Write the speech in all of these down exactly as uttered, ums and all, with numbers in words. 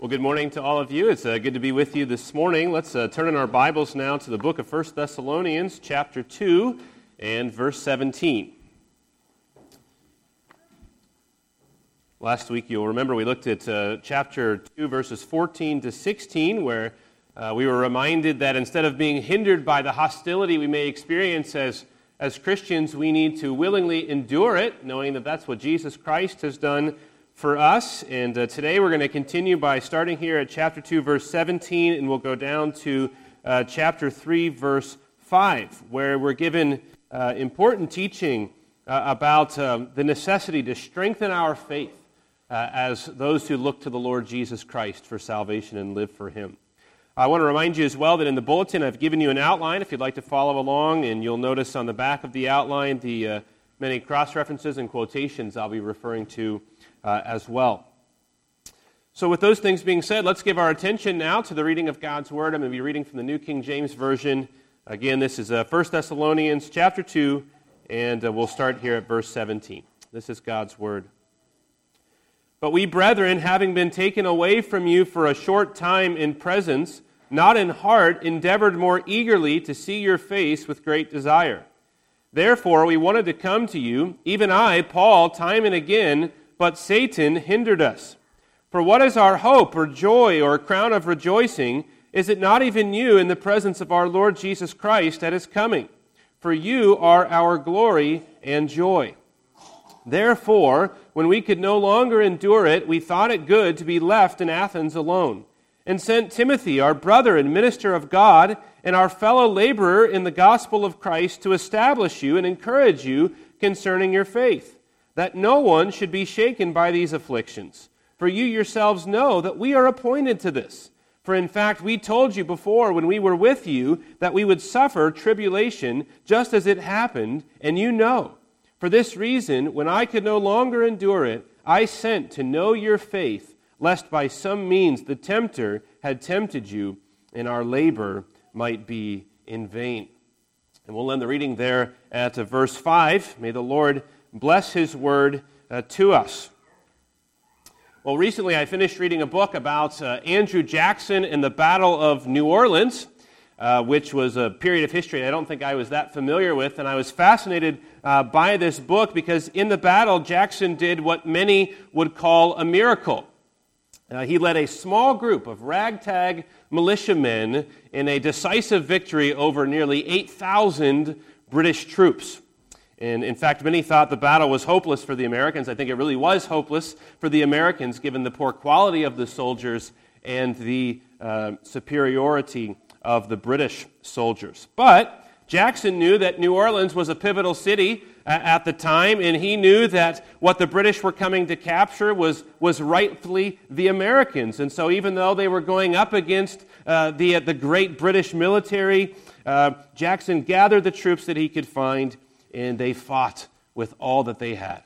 Well, good morning to all of you. It's uh, good to be with you this morning. Let's uh, turn in our Bibles now to the book of First Thessalonians, chapter two, and verse seventeen. Last week, you'll remember, we looked at uh, chapter two, verses fourteen to sixteen, where uh, we were reminded that instead of being hindered by the hostility we may experience as, as Christians, we need to willingly endure it, knowing that that's what Jesus Christ has done for us. And uh, today we're going to continue by starting here at chapter two, verse seventeen, and we'll go down to uh, chapter three, verse five, where we're given uh, important teaching uh, about um, the necessity to strengthen our faith uh, as those who look to the Lord Jesus Christ for salvation and live for Him. I want to remind you as well that in the bulletin I've given you an outline if you'd like to follow along, and you'll notice on the back of the outline the uh, many cross-references and quotations I'll be referring to Uh, as well. So with those things being said, let's give our attention now to the reading of God's Word. I'm going to be reading from the New King James Version. Again, this is uh, First Thessalonians chapter two, and uh, we'll start here at verse seventeen. This is God's Word. But we, brethren, having been taken away from you for a short time in presence, not in heart, endeavored more eagerly to see your face with great desire. Therefore, we wanted to come to you, even I, Paul, time and again, but Satan hindered us. For what is our hope or joy or crown of rejoicing? Is it not even you in the presence of our Lord Jesus Christ at His coming? For you are our glory and joy. Therefore, when we could no longer endure it, we thought it good to be left in Athens alone, and sent Timothy, our brother and minister of God, and our fellow laborer in the gospel of Christ, to establish you and encourage you concerning your faith, that no one should be shaken by these afflictions. For you yourselves know that we are appointed to this. For in fact, we told you before when we were with you that we would suffer tribulation just as it happened, and you know. For this reason, when I could no longer endure it, I sent to know your faith, lest by some means the tempter had tempted you, and our labor might be in vain. And we'll end the reading there at verse five. May the Lord bless His Word uh, to us. Well, recently I finished reading a book about uh, Andrew Jackson and the Battle of New Orleans, uh, which was a period of history I don't think I was that familiar with, and I was fascinated uh, by this book because in the battle, Jackson did what many would call a miracle. Uh, he led a small group of ragtag militiamen in a decisive victory over nearly eight thousand British troops. And in fact, many thought the battle was hopeless for the Americans. I think it really was hopeless for the Americans, given the poor quality of the soldiers and the uh, superiority of the British soldiers. But Jackson knew that New Orleans was a pivotal city uh, at the time, and he knew that what the British were coming to capture was, was rightfully the Americans. And so even though they were going up against uh, the, uh, the great British military, uh, Jackson gathered the troops that he could find, and they fought with all that they had.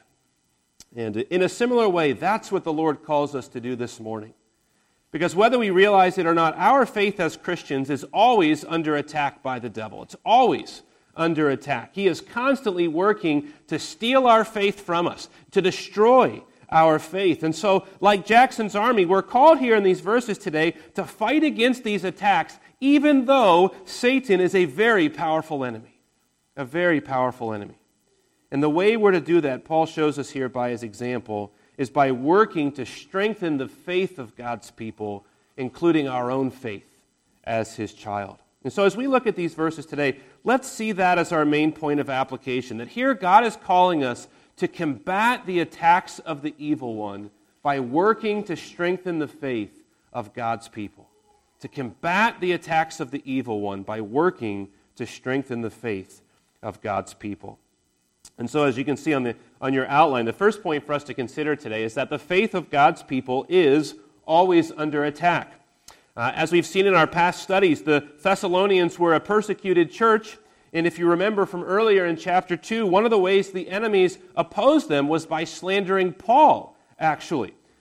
And in a similar way, that's what the Lord calls us to do this morning. Because whether we realize it or not, our faith as Christians is always under attack by the devil. It's always under attack. He is constantly working to steal our faith from us, to destroy our faith. And so, like Jackson's army, we're called here in these verses today to fight against these attacks, even though Satan is a very powerful enemy. A very powerful enemy. And the way we're to do that, Paul shows us here by his example, is by working to strengthen the faith of God's people, including our own faith as His child. And so as we look at these verses today, let's see that as our main point of application, that here God is calling us to combat the attacks of the evil one by working to strengthen the faith of God's people. To combat the attacks of the evil one by working to strengthen the faith of God's people. And so as you can see on the on your outline, the first point for us to consider today is that the faith of God's people is always under attack. Uh, as we've seen in our past studies, the Thessalonians were a persecuted church, and if you remember from earlier in chapter two, one of the ways the enemies opposed them was by slandering Paul, actually.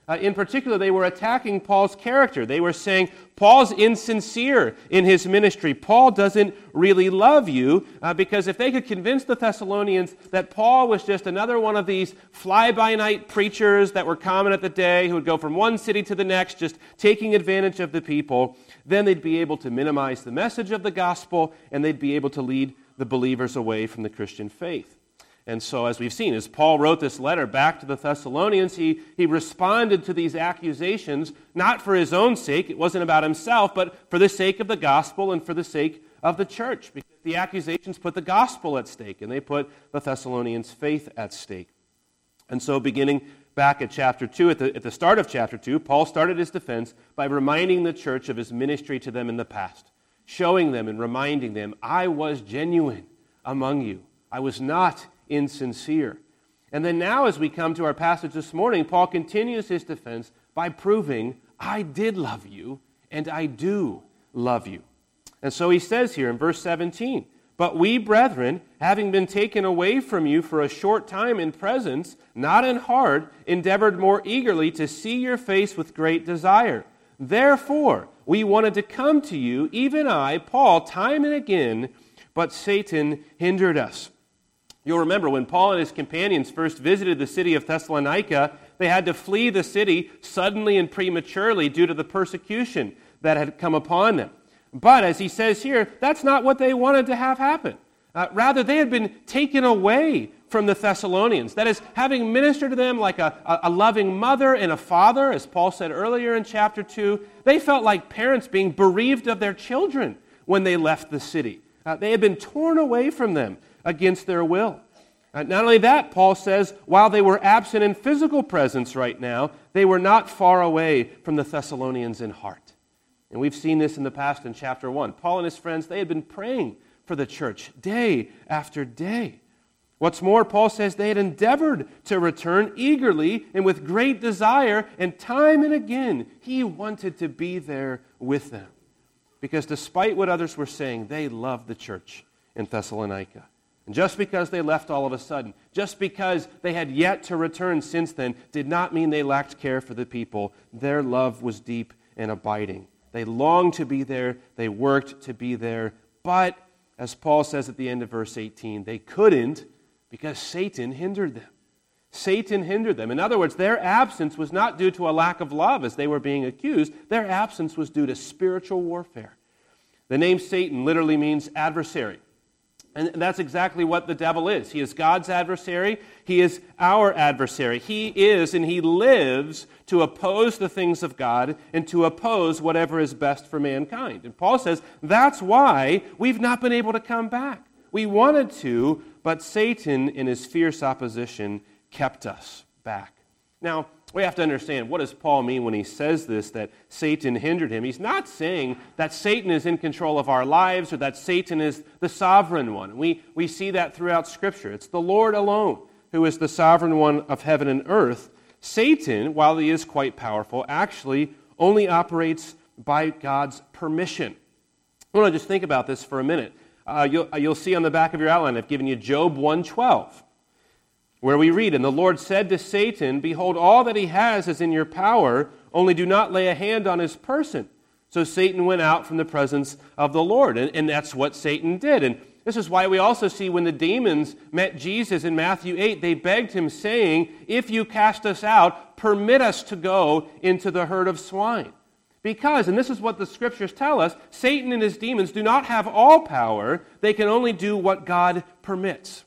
Uh, in particular, they were attacking Paul's character. They were saying, Paul's insincere in his ministry. Paul doesn't really love you, uh, because if they could convince the Thessalonians that Paul was just another one of these fly-by-night preachers that were common at the day, who would go from one city to the next, just taking advantage of the people, then they'd be able to minimize the message of the gospel, and they'd be able to lead the believers away from the Christian faith. And so, as we've seen, as Paul wrote this letter back to the Thessalonians, he, he responded to these accusations, not for his own sake, it wasn't about himself, but for the sake of the gospel and for the sake of the church. Because the accusations put the gospel at stake, and they put the Thessalonians' faith at stake. And so, beginning back at chapter two, at the, at the start of chapter two, Paul started his defense by reminding the church of his ministry to them in the past, showing them and reminding them, I was genuine among you. I was not insincere. And then now, as we come to our passage this morning, Paul continues his defense by proving, I did love you, and I do love you. And so he says here in verse seventeen, but we, brethren, having been taken away from you for a short time in presence, not in heart, endeavored more eagerly to see your face with great desire. Therefore, we wanted to come to you, even I, Paul, time and again, but Satan hindered us. You'll remember when Paul and his companions first visited the city of Thessalonica, they had to flee the city suddenly and prematurely due to the persecution that had come upon them. But as he says here, that's not what they wanted to have happen. Uh, rather, they had been taken away from the Thessalonians. That is, having ministered to them like a, a, a loving mother and a father, as Paul said earlier in chapter two, they felt like parents being bereaved of their children when they left the city. Uh, they had been torn away from them against their will. Uh, not only that, Paul says, while they were absent in physical presence right now, they were not far away from the Thessalonians in heart. And we've seen this in the past in chapter one. Paul and his friends, they had been praying for the church day after day. What's more, Paul says they had endeavored to return eagerly and with great desire, and time and again, he wanted to be there with them. Because despite what others were saying, they loved the church in Thessalonica. And just because they left all of a sudden, just because they had yet to return since then, did not mean they lacked care for the people. Their love was deep and abiding. They longed to be there, they worked to be there, but, as Paul says at the end of verse eighteen, they couldn't because Satan hindered them. Satan hindered them. In other words, their absence was not due to a lack of love, as they were being accused. Their absence was due to spiritual warfare. The name Satan literally means adversary. And that's exactly what the devil is. He is God's adversary. He is our adversary. He is and he lives to oppose the things of God and to oppose whatever is best for mankind. And Paul says that's why we've not been able to come back. We wanted to, but Satan in his fierce opposition kept us back. Now, we have to understand, what does Paul mean when he says this, that Satan hindered him? He's not saying that Satan is in control of our lives or that Satan is the sovereign one. We, we see that throughout Scripture. It's the Lord alone who is the sovereign one of heaven and earth. Satan, while he is quite powerful, actually only operates by God's permission. I want to just think about this for a minute. Uh, you'll, you'll see on the back of your outline, I've given you Job one twelve. Where we read, and the Lord said to Satan, behold, all that he has is in your power, only do not lay a hand on his person. So Satan went out from the presence of the Lord, and, and that's what Satan did. And this is why we also see when the demons met Jesus in Matthew eight, they begged him, saying, if you cast us out, permit us to go into the herd of swine. Because, and this is what the Scriptures tell us, Satan and his demons do not have all power. They can only do what God permits.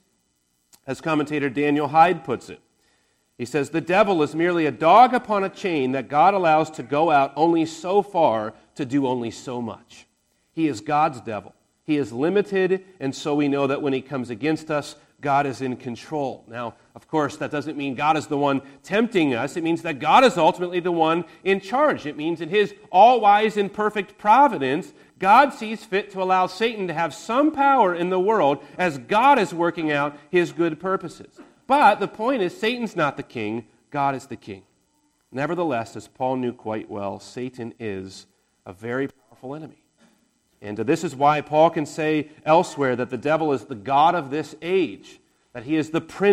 As commentator Daniel Hyde puts it, he says, the devil is merely a dog upon a chain that God allows to go out only so far to do only so much. He is God's devil. He is limited, and so we know that when he comes against us, God is in control. Now, of course, that doesn't mean God is the one tempting us. It means that God is ultimately the one in charge. It means in his all-wise and perfect providence, God sees fit to allow Satan to have some power in the world as God is working out his good purposes. But the point is, Satan's not the king, God is the king. Nevertheless, as Paul knew quite well, Satan is a very powerful enemy. And this is why Paul can say elsewhere that the devil is the god of this age, that he is the prince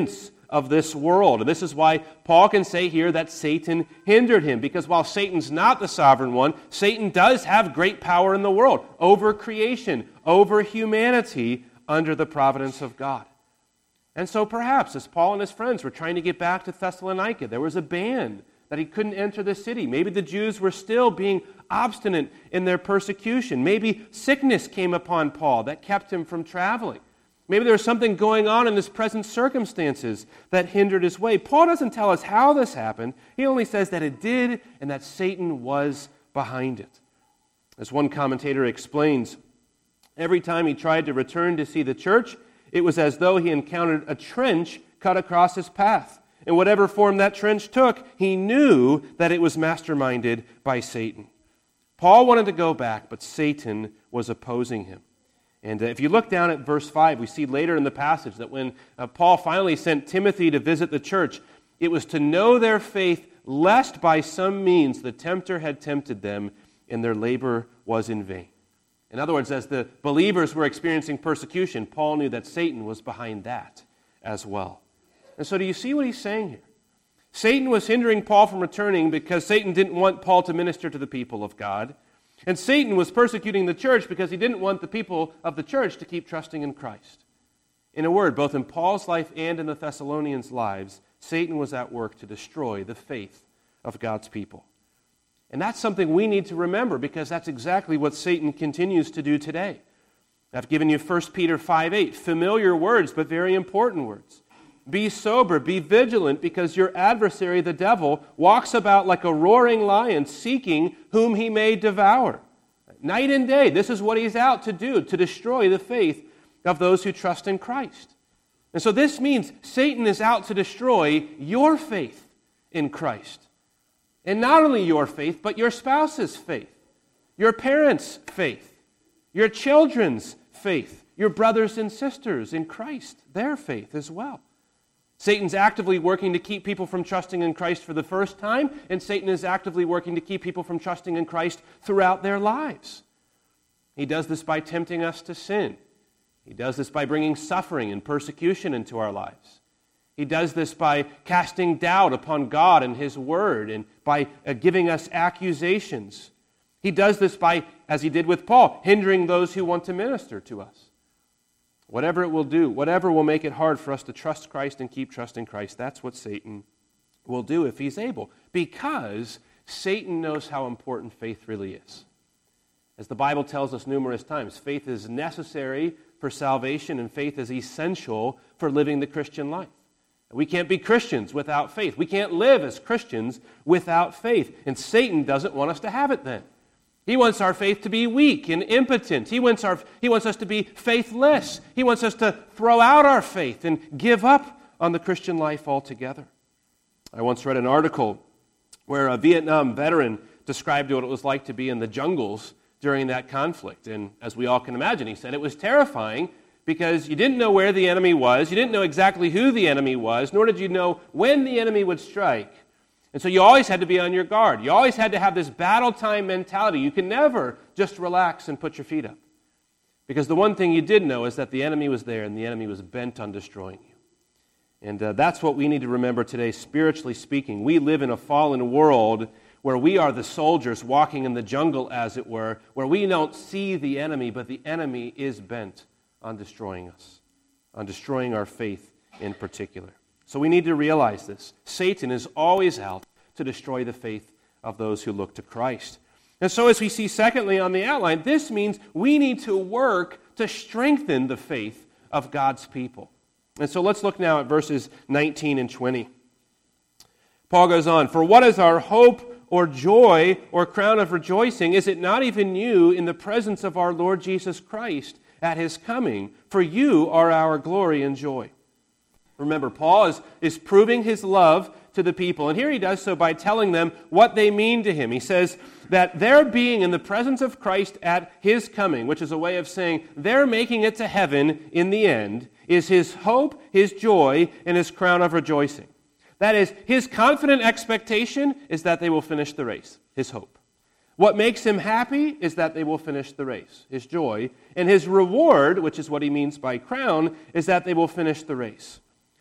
of this world. And this is why Paul can say here that Satan hindered him, because while Satan's not the sovereign one, Satan does have great power in the world, over creation, over humanity, under the providence of God. And so perhaps, as Paul and his friends were trying to get back to Thessalonica, there was a ban that he couldn't enter the city. Maybe the Jews were still being obstinate in their persecution. Maybe sickness came upon Paul that kept him from traveling. Maybe there was something going on in his present circumstances that hindered his way. Paul doesn't tell us how this happened. He only says that it did and that Satan was behind it. As one commentator explains, every time he tried to return to see the church, it was as though he encountered a trench cut across his path. In whatever form that trench took, he knew that it was masterminded by Satan. Paul wanted to go back, but Satan was opposing him. And if you look down at verse five, we see later in the passage that when uh, Paul finally sent Timothy to visit the church, it was to know their faith, lest by some means the tempter had tempted them, and their labor was in vain. In other words, as the believers were experiencing persecution, Paul knew that Satan was behind that as well. And so do you see what he's saying here? Satan was hindering Paul from returning because Satan didn't want Paul to minister to the people of God. And Satan was persecuting the church because he didn't want the people of the church to keep trusting in Christ. In a word, both in Paul's life and in the Thessalonians' lives, Satan was at work to destroy the faith of God's people. And that's something we need to remember, because that's exactly what Satan continues to do today. I've given you First Peter five eight, familiar words, but very important words. Be sober, be vigilant, because your adversary, the devil, walks about like a roaring lion, seeking whom he may devour. Night and day, this is what he's out to do, to destroy the faith of those who trust in Christ. And so this means Satan is out to destroy your faith in Christ. And not only your faith, but your spouse's faith, your parents' faith, your children's faith, your brothers and sisters in Christ, their faith as well. Satan's actively working to keep people from trusting in Christ for the first time, and Satan is actively working to keep people from trusting in Christ throughout their lives. He does this by tempting us to sin. He does this by bringing suffering and persecution into our lives. He does this by casting doubt upon God and His Word, and by uh, giving us accusations. He does this by, as he did with Paul, hindering those who want to minister to us. Whatever it will do, whatever will make it hard for us to trust Christ and keep trusting Christ, that's what Satan will do if he's able, because Satan knows how important faith really is. As the Bible tells us numerous times, faith is necessary for salvation, and faith is essential for living the Christian life. We can't be Christians without faith. We can't live as Christians without faith, and Satan doesn't want us to have it then. He wants our faith to be weak and impotent. He wants, our, he wants us to be faithless. He wants us to throw out our faith and give up on the Christian life altogether. I once read an article where a Vietnam veteran described what it was like to be in the jungles during that conflict. And as we all can imagine, he said it was terrifying because you didn't know where the enemy was, you didn't know exactly who the enemy was, nor did you know when the enemy would strike. And so you always had to be on your guard. You always had to have this battle time mentality. You can never just relax and put your feet up. Because the one thing you did know is that the enemy was there, and the enemy was bent on destroying you. And uh, that's what we need to remember today, spiritually speaking. We live in a fallen world where we are the soldiers walking in the jungle, as it were, where we don't see the enemy, but the enemy is bent on destroying us, on destroying our faith in particular. So we need to realize this. Satan is always out to destroy the faith of those who look to Christ. And so as we see secondly on the outline, this means we need to work to strengthen the faith of God's people. And so let's look now at verses nineteen and twenty. Paul goes on, "For what is our hope or joy or crown of rejoicing? Is it not even you in the presence of our Lord Jesus Christ at His coming? For you are our glory and joy." Remember, Paul is, is proving his love to the people. And here he does so by telling them what they mean to him. He says that their being in the presence of Christ at His coming, which is a way of saying they're making it to heaven in the end, is his hope, his joy, and his crown of rejoicing. That is, his confident expectation is that they will finish the race, his hope. What makes him happy is that they will finish the race, his joy. And his reward, which is what he means by crown, is that they will finish the race.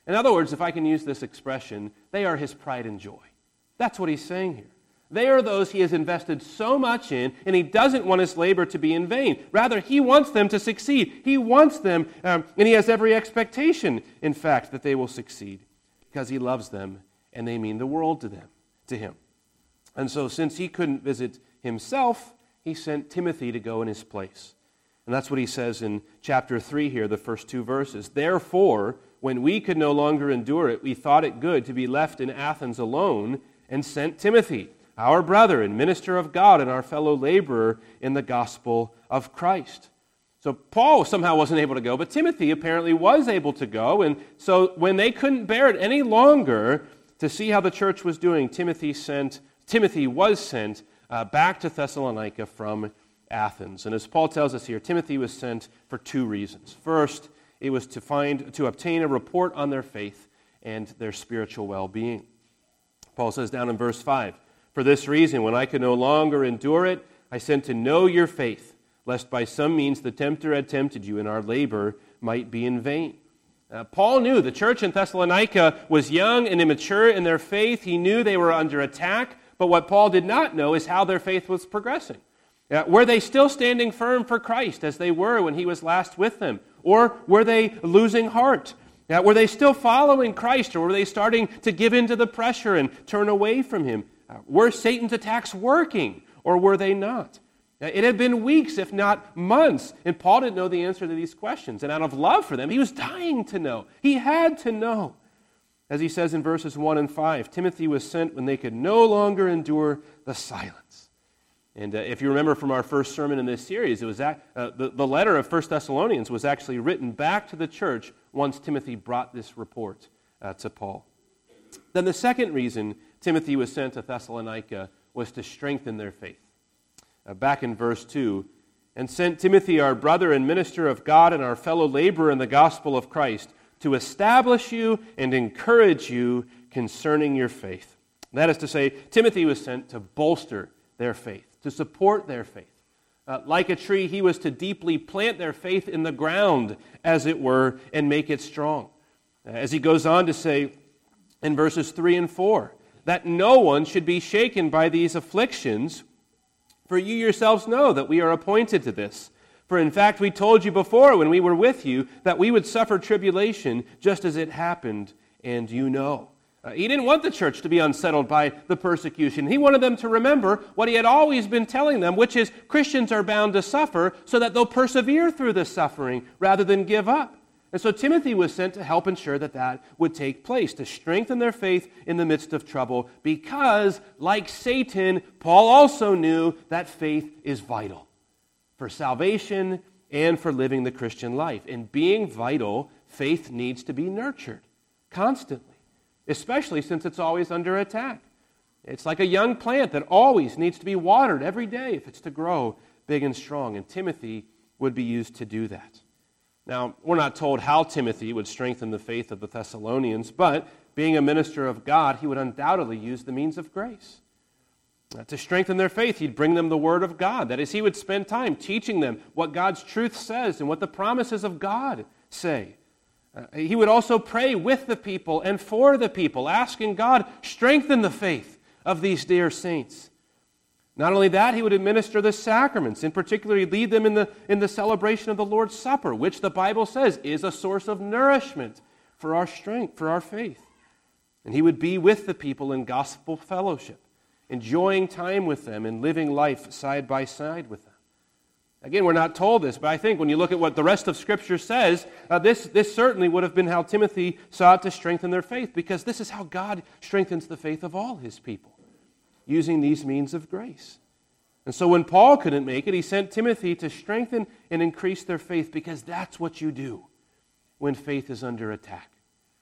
In other words, if I can use this expression, they are his pride and joy. That's what he's saying here. They are those he has invested so much in, and he doesn't want his labor to be in vain. Rather, he wants them to succeed. He wants them, um, and he has every expectation, in fact, that they will succeed because he loves them, and they mean the world to them, to him. And so since he couldn't visit himself, he sent Timothy to go in his place. And that's what he says in chapter three here, the first two verses. Therefore, when we could no longer endure it, we thought it good to be left in Athens alone and sent Timothy, our brother and minister of God and our fellow laborer in the gospel of Christ. So Paul somehow wasn't able to go, but Timothy apparently was able to go. And so when they couldn't bear it any longer to see how the church was doing, Timothy sent Timothy was sent uh, back to Thessalonica from Athens. And as Paul tells us here, Timothy was sent for two reasons. First, it was to find to obtain a report on their faith and their spiritual well-being. Paul says down in verse five, "For this reason, when I could no longer endure it, I sent to know your faith, lest by some means the tempter had tempted you, and our labor might be in vain." Uh, Paul knew the church in Thessalonica was young and immature in their faith. He knew they were under attack, but what Paul did not know is how their faith was progressing. Uh, were they still standing firm for Christ as they were when he was last with them? Or were they losing heart? Uh, were they still following Christ, or were they starting to give in to the pressure and turn away from him? Uh, were Satan's attacks working, or were they not? Uh, it had been weeks, if not months, and Paul didn't know the answer to these questions. And out of love for them, he was dying to know. He had to know. As he says in verses one and five, Timothy was sent when they could no longer endure the silence. And uh, if you remember from our first sermon in this series, it was that, uh, the, the letter of First Thessalonians was actually written back to the church once Timothy brought this report uh, to Paul. Then the second reason Timothy was sent to Thessalonica was to strengthen their faith. Uh, back in verse two, "And sent Timothy, our brother and minister of God and our fellow laborer in the gospel of Christ, to establish you and encourage you concerning your faith." That is to say, Timothy was sent to bolster their faith, to support their faith. Uh, like a tree, he was to deeply plant their faith in the ground, as it were, and make it strong. As he goes on to say in verses three and four, "That no one should be shaken by these afflictions, for you yourselves know that we are appointed to this. For in fact, we told you before when we were with you that we would suffer tribulation just as it happened, and you know." Uh, he didn't want the church to be unsettled by the persecution. He wanted them to remember what he had always been telling them, which is Christians are bound to suffer so that they'll persevere through the suffering rather than give up. And so Timothy was sent to help ensure that that would take place, to strengthen their faith in the midst of trouble, because, like Satan, Paul also knew that faith is vital for salvation and for living the Christian life. And being vital, faith needs to be nurtured constantly, especially since it's always under attack. It's like a young plant that always needs to be watered every day if it's to grow big and strong. And Timothy would be used to do that. Now, we're not told how Timothy would strengthen the faith of the Thessalonians, but being a minister of God, he would undoubtedly use the means of grace. Uh, to strengthen their faith, he'd bring them the Word of God. That is, he would spend time teaching them what God's truth says and what the promises of God say. Uh, he would also pray with the people and for the people, asking God, strengthen the faith of these dear saints. Not only that, he would administer the sacraments. In particular, he'd lead them in the, in the celebration of the Lord's Supper, which the Bible says is a source of nourishment for our strength, for our faith. And he would be with the people in gospel fellowship, enjoying time with them and living life side by side with them. Again, we're not told this, but I think when you look at what the rest of Scripture says, uh, this, this certainly would have been how Timothy sought to strengthen their faith, because this is how God strengthens the faith of all his people, using these means of grace. And so when Paul couldn't make it, he sent Timothy to strengthen and increase their faith, because that's what you do when faith is under attack.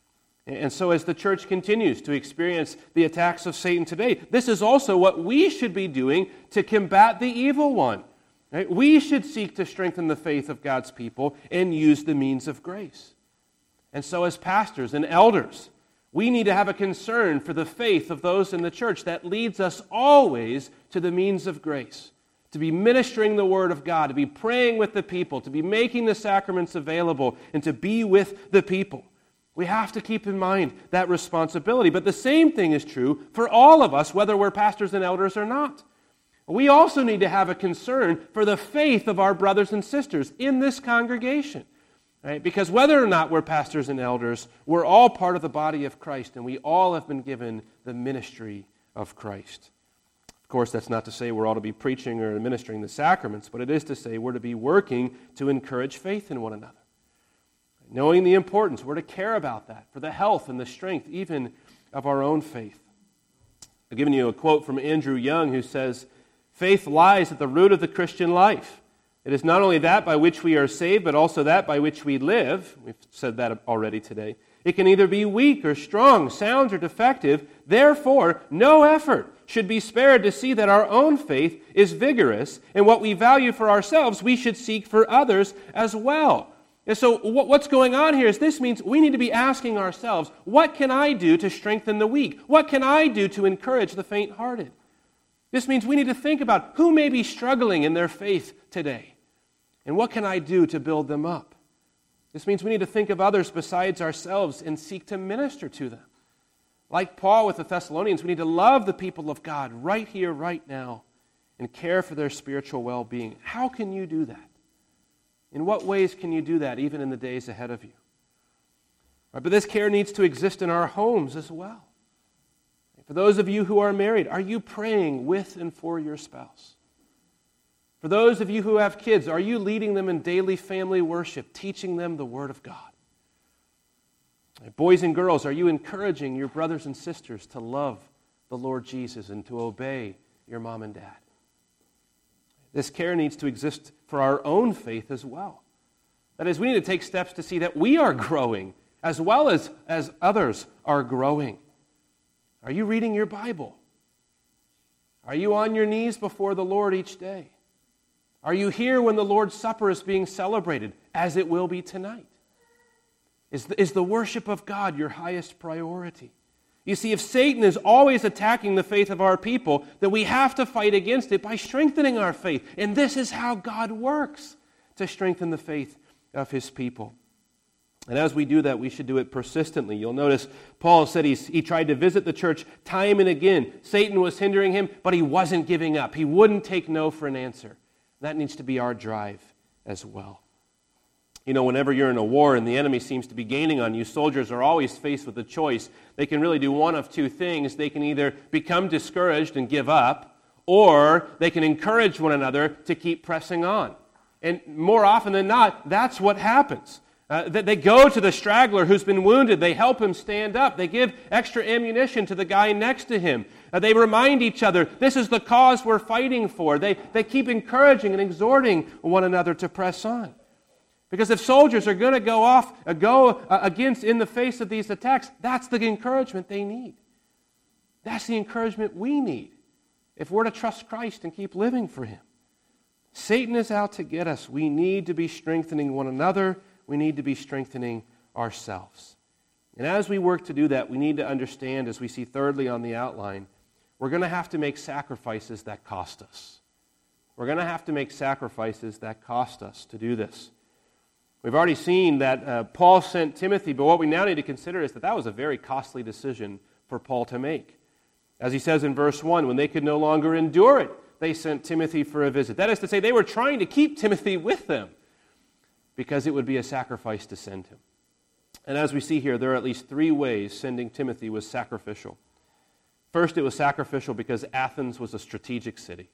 And so as the church continues to experience the attacks of Satan today, this is also what we should be doing to combat the evil one. Right? We should seek to strengthen the faith of God's people and use the means of grace. And so as pastors and elders, we need to have a concern for the faith of those in the church that leads us always to the means of grace, to be ministering the Word of God, to be praying with the people, to be making the sacraments available, and to be with the people, We have to keep in mind that responsibility. But the same thing is true for all of us, whether we're pastors and elders or not. We also need to have a concern for the faith of our brothers and sisters in this congregation. Right? Because whether or not we're pastors and elders, we're all part of the body of Christ, and we all have been given the ministry of Christ. Of course, that's not to say we're all to be preaching or administering the sacraments, but it is to say we're to be working to encourage faith in one another. Knowing the importance, we're to care about that for the health and the strength even of our own faith. I've given you a quote from Andrew Young who says, "Faith lies at the root of the Christian life. It is not only that by which we are saved, but also that by which we live." We've said that already today. "It can either be weak or strong, sound or defective. Therefore, no effort should be spared to see that our own faith is vigorous, and what we value for ourselves we should seek for others as well." And so what's going on here is this means we need to be asking ourselves, what can I do to strengthen the weak? What can I do to encourage the faint-hearted? This means we need to think about who may be struggling in their faith today, and what can I do to build them up? This means we need to think of others besides ourselves and seek to minister to them. Like Paul with the Thessalonians, we need to love the people of God right here, right now, and care for their spiritual well-being. How can you do that? In what ways can you do that even in the days ahead of you? Right, but this care needs to exist in our homes as well. For those of you who are married, are you praying with and for your spouse? For those of you who have kids, are you leading them in daily family worship, teaching them the Word of God? Boys and girls, are you encouraging your brothers and sisters to love the Lord Jesus and to obey your mom and dad? This care needs to exist for our own faith as well. That is, we need to take steps to see that we are growing as well as, as others are growing. Are you reading your Bible? Are you on your knees before the Lord each day? Are you here when the Lord's Supper is being celebrated, as it will be tonight? Is the, is the worship of God your highest priority? You see, if Satan is always attacking the faith of our people, then we have to fight against it by strengthening our faith. And this is how God works, to strengthen the faith of His people. And as we do that, we should do it persistently. You'll notice Paul said he's, he tried to visit the church time and again. Satan was hindering him, but he wasn't giving up. He wouldn't take no for an answer. That needs to be our drive as well. You know, whenever you're in a war and the enemy seems to be gaining on you, soldiers are always faced with a choice. They can really do one of two things. They can either become discouraged and give up, or they can encourage one another to keep pressing on. And more often than not, that's what happens. Uh, they go to the straggler who's been wounded. They help him stand up. They give extra ammunition to the guy next to him. Uh, they remind each other, this is the cause we're fighting for. They, they keep encouraging and exhorting one another to press on. Because if soldiers are going to go off, uh, go uh, against in the face of these attacks, that's the encouragement they need. That's the encouragement we need if we're to trust Christ and keep living for Him. Satan is out to get us. We need to be strengthening one another. We need to be strengthening ourselves. And as we work to do that, we need to understand, as we see thirdly on the outline, we're going to have to make sacrifices that cost us. We're going to have to make sacrifices that cost us to do this. We've already seen that uh, Paul sent Timothy, but what we now need to consider is that that was a very costly decision for Paul to make. As he says in verse one, when they could no longer endure it, they sent Timothy for a visit. That is to say, they were trying to keep Timothy with them because it would be a sacrifice to send him. And as we see here, there are at least three ways sending Timothy was sacrificial. First, it was sacrificial because Athens was a strategic city.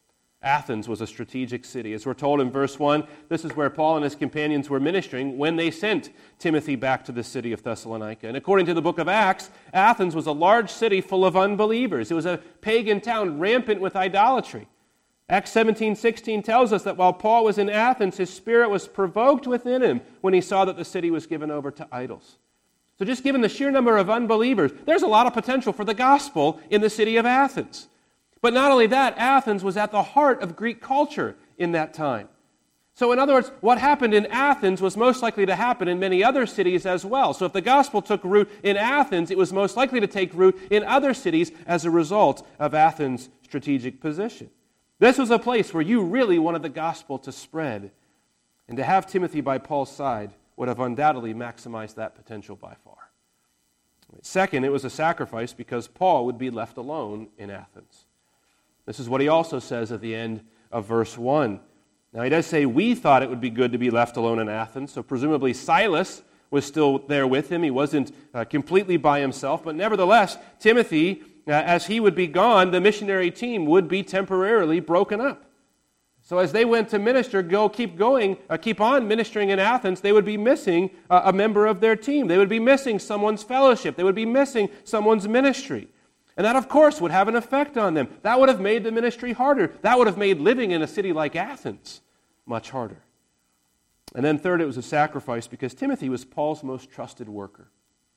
Athens was a strategic city. As we're told in verse one, this is where Paul and his companions were ministering when they sent Timothy back to the city of Thessalonica. And according to the book of Acts, Athens was a large city full of unbelievers. It was a pagan town rampant with idolatry. Acts seventeen sixteen tells us that while Paul was in Athens, his spirit was provoked within him when he saw that the city was given over to idols. So just given the sheer number of unbelievers, there's a lot of potential for the gospel in the city of Athens. But not only that, Athens was at the heart of Greek culture in that time. So in other words, what happened in Athens was most likely to happen in many other cities as well. So if the gospel took root in Athens, it was most likely to take root in other cities as a result of Athens' strategic position. This was a place where you really wanted the gospel to spread. And to have Timothy by Paul's side would have undoubtedly maximized that potential by far. Second, it was a sacrifice because Paul would be left alone in Athens. This is what he also says at the end of verse one. Now, he does say, we thought it would be good to be left alone in Athens, so presumably Silas was still there with him. He wasn't uh, completely by himself, but nevertheless, Timothy, uh, as he would be gone, the missionary team would be temporarily broken up. So as they went to minister, go keep going, uh, keep on ministering in Athens, they would be missing uh, a member of their team. They would be missing someone's fellowship. They would be missing someone's ministry. And that, of course, would have an effect on them. That would have made the ministry harder. That would have made living in a city like Athens much harder. And then third, it was a sacrifice because Timothy was Paul's most trusted worker.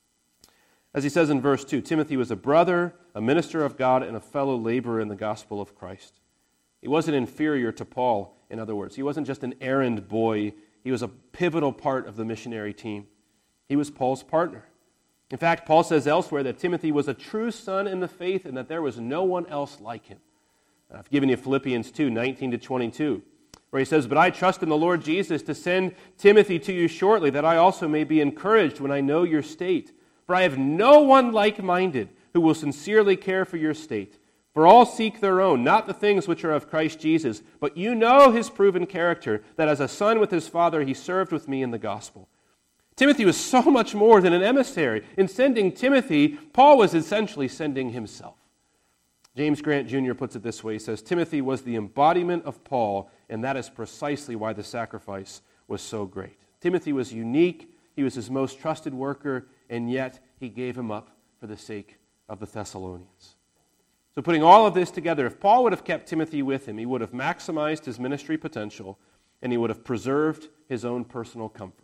As he says in verse two, Timothy was a brother, a minister of God, and a fellow laborer in the gospel of Christ. He wasn't inferior to Paul, in other words. He wasn't just an errand boy. He was a pivotal part of the missionary team. He was Paul's partner. In fact, Paul says elsewhere that Timothy was a true son in the faith and that there was no one else like him. I've given you Philippians two, nineteen to twenty-two, where he says, "But I trust in the Lord Jesus to send Timothy to you shortly, that I also may be encouraged when I know your state. For I have no one like-minded who will sincerely care for your state. For all seek their own, not the things which are of Christ Jesus. But you know his proven character, that as a son with his father he served with me in the gospel." Timothy was so much more than an emissary. In sending Timothy, Paul was essentially sending himself. James Grant Junior puts it this way. He says, "Timothy was the embodiment of Paul, and that is precisely why the sacrifice was so great." Timothy was unique. He was his most trusted worker, and yet he gave him up for the sake of the Thessalonians. So putting all of this together, if Paul would have kept Timothy with him, he would have maximized his ministry potential, and he would have preserved his own personal comfort.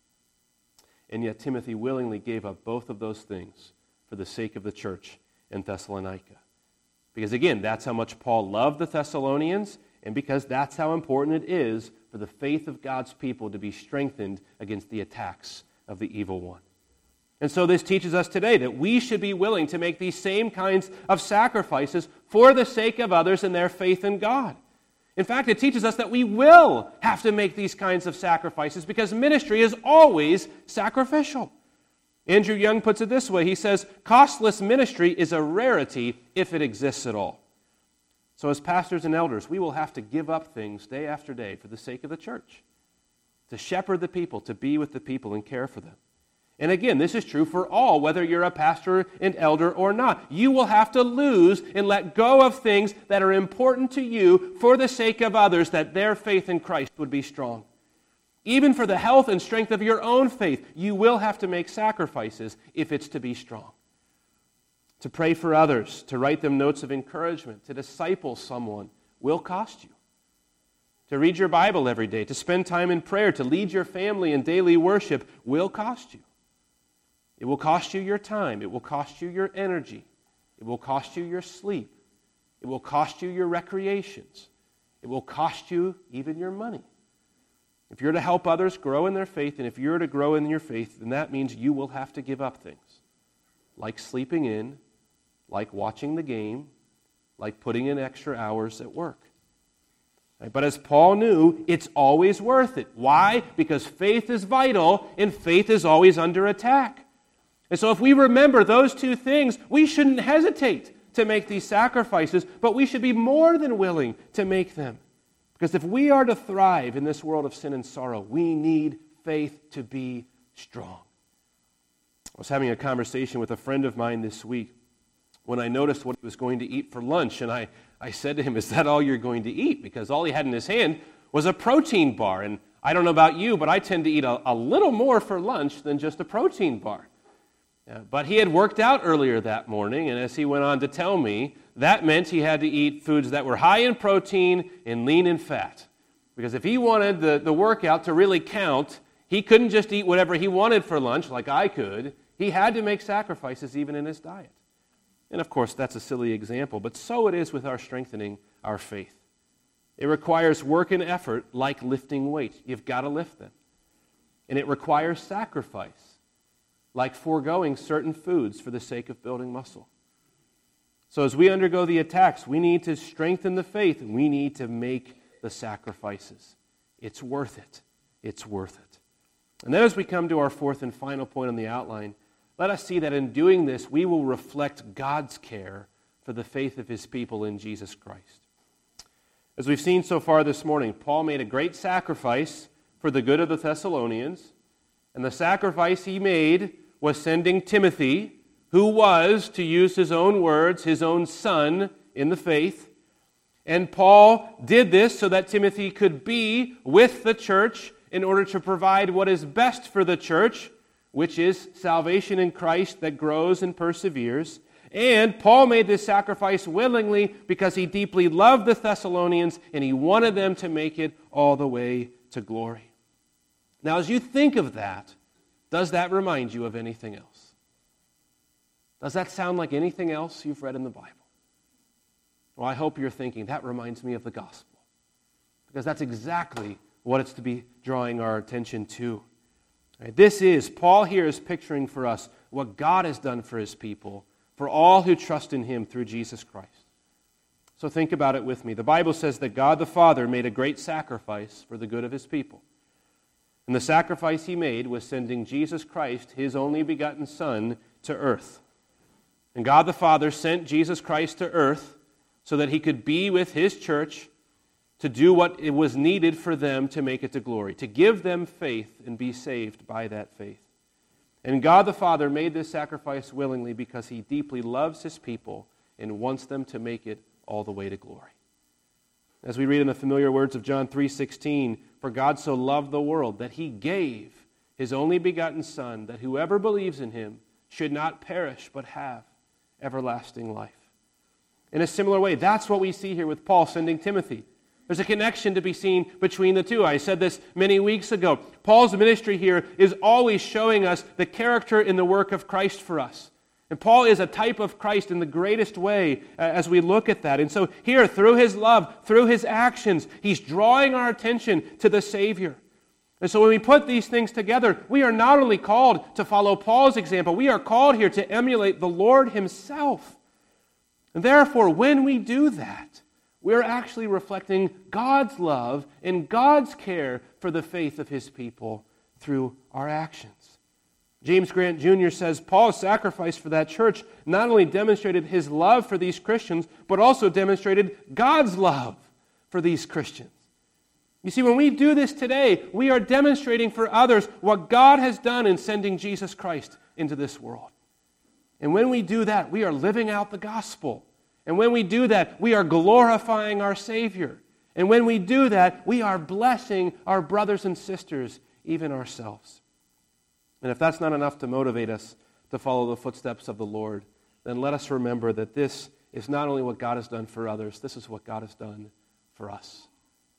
And yet Timothy willingly gave up both of those things for the sake of the church in Thessalonica. Because again, that's how much Paul loved the Thessalonians, and because that's how important it is for the faith of God's people to be strengthened against the attacks of the evil one. And so this teaches us today that we should be willing to make these same kinds of sacrifices for the sake of others and their faith in God. In fact, it teaches us that we will have to make these kinds of sacrifices because ministry is always sacrificial. Andrew Young puts it this way. He says, "Costless ministry is a rarity if it exists at all." So as pastors and elders, we will have to give up things day after day for the sake of the church, to shepherd the people, to be with the people and care for them. And again, this is true for all, whether you're a pastor and elder or not. You will have to lose and let go of things that are important to you for the sake of others, that their faith in Christ would be strong. Even for the health and strength of your own faith, you will have to make sacrifices if it's to be strong. To pray for others, to write them notes of encouragement, to disciple someone will cost you. To read your Bible every day, to spend time in prayer, to lead your family in daily worship will cost you. It will cost you your time. It will cost you your energy. It will cost you your sleep. It will cost you your recreations. It will cost you even your money. If you're to help others grow in their faith, and if you're to grow in your faith, then that means you will have to give up things, like sleeping in, like watching the game, like putting in extra hours at work. But as Paul knew, it's always worth it. Why? Because faith is vital, and faith is always under attack. And so if we remember those two things, we shouldn't hesitate to make these sacrifices, but we should be more than willing to make them. Because if we are to thrive in this world of sin and sorrow, we need faith to be strong. I was having a conversation with a friend of mine this week when I noticed what he was going to eat for lunch, and I, I said to him, "Is that all you're going to eat?" Because all he had in his hand was a protein bar, and I don't know about you, but I tend to eat a, a little more for lunch than just a protein bar. Uh, but he had worked out earlier that morning, and as he went on to tell me, that meant he had to eat foods that were high in protein and lean in fat. Because if he wanted the, the workout to really count, he couldn't just eat whatever he wanted for lunch like I could. He had to make sacrifices even in his diet. And of course, that's a silly example, but so it is with our strengthening our faith. It requires work and effort like lifting weights. You've got to lift them. And it requires sacrifice, like foregoing certain foods for the sake of building muscle. So as we undergo the attacks, we need to strengthen the faith, and we need to make the sacrifices. It's worth it. It's worth it. And then as we come to our fourth and final point on the outline, let us see that in doing this, we will reflect God's care for the faith of his people in Jesus Christ. As we've seen so far this morning, Paul made a great sacrifice for the good of the Thessalonians, and the sacrifice he made was sending Timothy, who was, to use his own words, his own son in the faith. And Paul did this so that Timothy could be with the church in order to provide what is best for the church, which is salvation in Christ that grows and perseveres. And Paul made this sacrifice willingly because he deeply loved the Thessalonians and he wanted them to make it all the way to glory. Now, as you think of that, does that remind you of anything else? Does that sound like anything else you've read in the Bible? Well, I hope you're thinking, that reminds me of the gospel. Because that's exactly what it's to be drawing our attention to. Right, this is, Paul here is picturing for us what God has done for his people, for all who trust in him through Jesus Christ. So think about it with me. The Bible says that God the Father made a great sacrifice for the good of his people. And the sacrifice he made was sending Jesus Christ, his only begotten Son, to earth. And God the Father sent Jesus Christ to earth so that he could be with his church to do what it was needed for them to make it to glory, to give them faith and be saved by that faith. And God the Father made this sacrifice willingly because he deeply loves his people and wants them to make it all the way to glory. As we read in the familiar words of John three sixteen, "For God so loved the world that he gave his only begotten Son, that whoever believes in him should not perish but have everlasting life." In a similar way, that's what we see here with Paul sending Timothy. There's a connection to be seen between the two. I said this many weeks ago. Paul's ministry here is always showing us the character in the work of Christ for us. And Paul is a type of Christ in the greatest way as we look at that. And so here, through his love, through his actions, he's drawing our attention to the Savior. And so when we put these things together, we are not only called to follow Paul's example, we are called here to emulate the Lord himself. And therefore, when we do that, we're actually reflecting God's love and God's care for the faith of his people through our actions. James Grant Junior says, Paul's sacrifice for that church not only demonstrated his love for these Christians, but also demonstrated God's love for these Christians. You see, when we do this today, we are demonstrating for others what God has done in sending Jesus Christ into this world. And when we do that, we are living out the gospel. And when we do that, we are glorifying our Savior. And when we do that, we are blessing our brothers and sisters, even ourselves. And if that's not enough to motivate us to follow the footsteps of the Lord, then let us remember that this is not only what God has done for others, this is what God has done for us.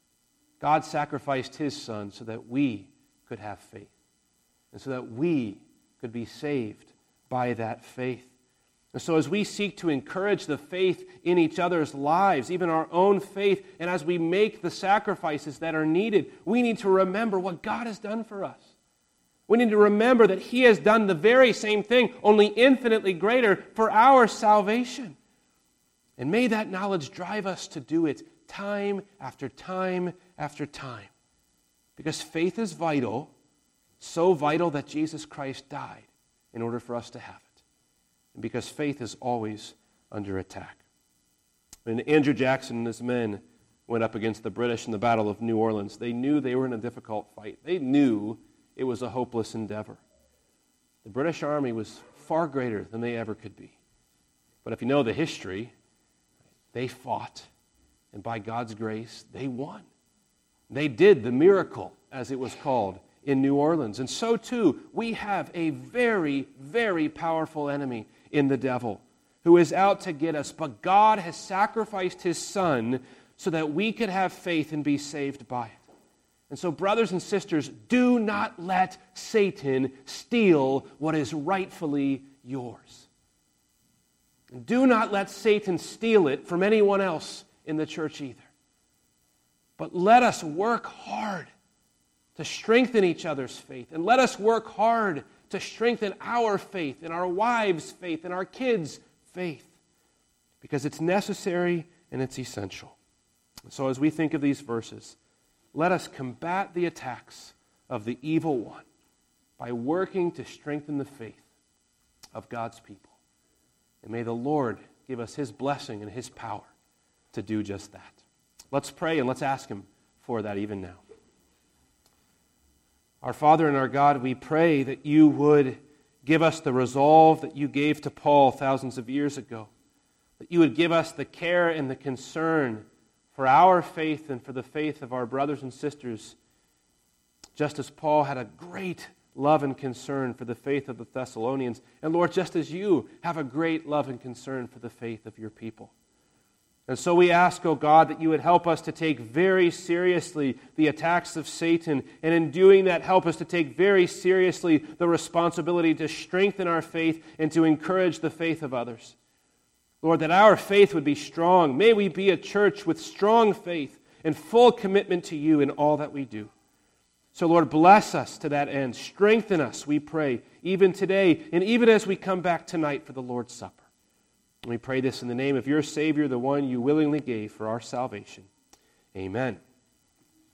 God sacrificed his Son so that we could have faith, and so that we could be saved by that faith. And so as we seek to encourage the faith in each other's lives, even our own faith, and as we make the sacrifices that are needed, we need to remember what God has done for us. We need to remember that he has done the very same thing, only infinitely greater, for our salvation. And may that knowledge drive us to do it time after time after time. Because faith is vital, so vital that Jesus Christ died in order for us to have it. And because faith is always under attack. When Andrew Jackson and his men went up against the British in the Battle of New Orleans, they knew they were in a difficult fight. They knew it was a hopeless endeavor. The British Army was far greater than they ever could be. But if you know the history, they fought, and by God's grace, they won. They did the miracle, as it was called, in New Orleans. And so too, we have a very, very powerful enemy in the devil who is out to get us. But God has sacrificed his Son so that we could have faith and be saved by it. And so, brothers and sisters, do not let Satan steal what is rightfully yours. And do not let Satan steal it from anyone else in the church either. But let us work hard to strengthen each other's faith. And let us work hard to strengthen our faith and our wives' faith and our kids' faith. Because it's necessary and it's essential. So as we think of these verses, let us combat the attacks of the evil one by working to strengthen the faith of God's people. And may the Lord give us His blessing and His power to do just that. Let's pray and let's ask Him for that even now. Our Father and our God, we pray that You would give us the resolve that You gave to Paul thousands of years ago, that You would give us the care and the concern for our faith and for the faith of our brothers and sisters, just as Paul had a great love and concern for the faith of the Thessalonians. And Lord, just as You have a great love and concern for the faith of Your people. And so we ask, O God, that You would help us to take very seriously the attacks of Satan, and in doing that, help us to take very seriously the responsibility to strengthen our faith and to encourage the faith of others. Lord, that our faith would be strong. May we be a church with strong faith and full commitment to You in all that we do. So, Lord, bless us to that end. Strengthen us, we pray, even today, and even as we come back tonight for the Lord's Supper. And we pray this in the name of Your Savior, the one You willingly gave for our salvation. Amen.